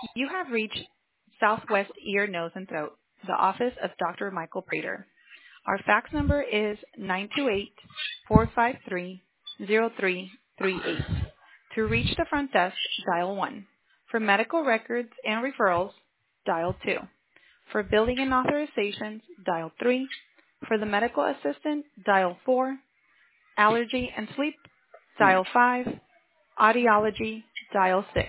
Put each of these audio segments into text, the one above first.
You have reached Southwest Ear, Nose, and Throat, the office of Dr. Michael Prater. Our fax number is 928-453-0338. To reach the front desk, dial 1. For medical records and referrals, dial 2. For billing and authorizations, dial 3. For the medical assistant, dial 4. Allergy and sleep, dial 5. Audiology, dial 6.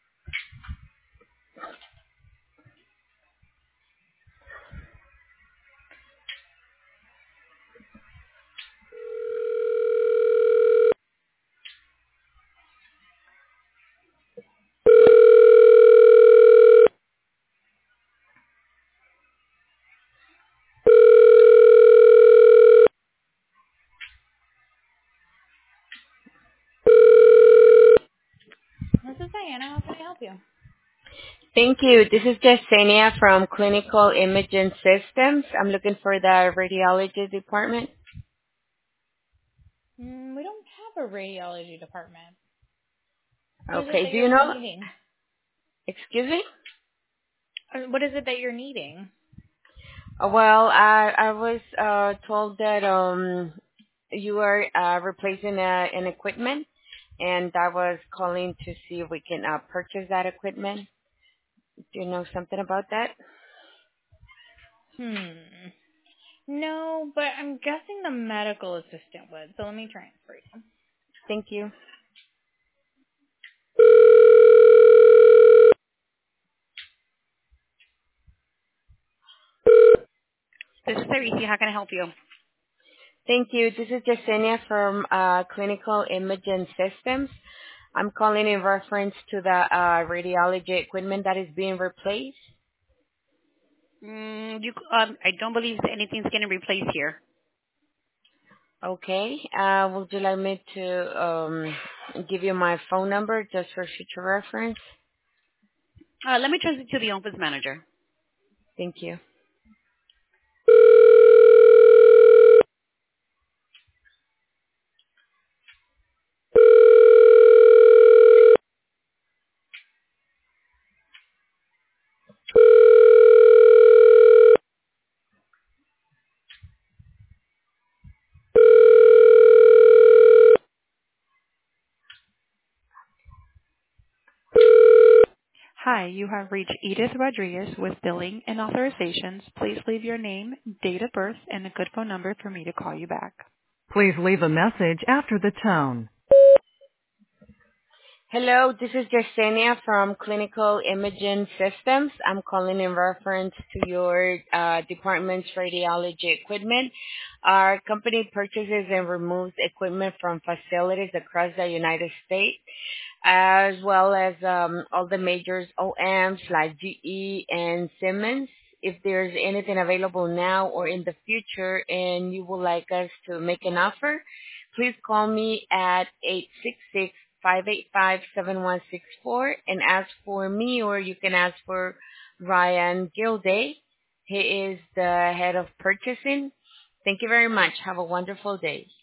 This is Diana. How can I help you? Thank you. This is Yesenia from Clinical Imaging Systems. I'm looking for the radiology department. We don't have a radiology department. What is it Okay. that Do you you're know? needing? Excuse me? What is it that you're needing? Well, I was told that you are replacing an equipment, and I was calling to see if we can purchase that equipment. Do you know something about that? No, but I'm guessing the medical assistant would. So let me transfer you. Thank you. This is Teresa. How can I help you? Thank you. This is Yesenia from Clinical Imaging Systems. I'm calling in reference to the radiology equipment that is being replaced. I don't believe anything's getting replaced here. Okay. Would you like me to give you my phone number just for future reference? Let me transfer to the office manager. Thank you. Hi, you have reached Edith Rodriguez with billing and authorizations. Please leave your name, date of birth, and a good phone number for me to call you back. Please leave a message after the tone. Hello, this is Yesenia from Clinical Imaging Systems. I'm calling in reference to your department's radiology equipment. Our company purchases and removes equipment from facilities across the United States, as well as all the majors OEMs like GE and Siemens. If there's anything available now or in the future and you would like us to make an offer, please call me at 866-585-7164 and ask for me, or you can ask for Ryan Gilday. He is the head of purchasing. Thank you very much. Have a wonderful day.